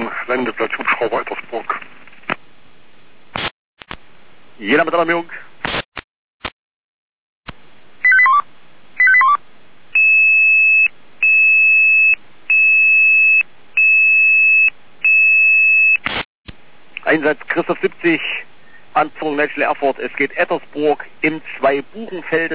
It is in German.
Richtung Landeplatz Hubschrauber Ettersburg. Jeder mit Alarmierung. Einsatz Christoph 70, Anführung Natural Airport. Es geht Ettersburg im 2 Buchenfelde.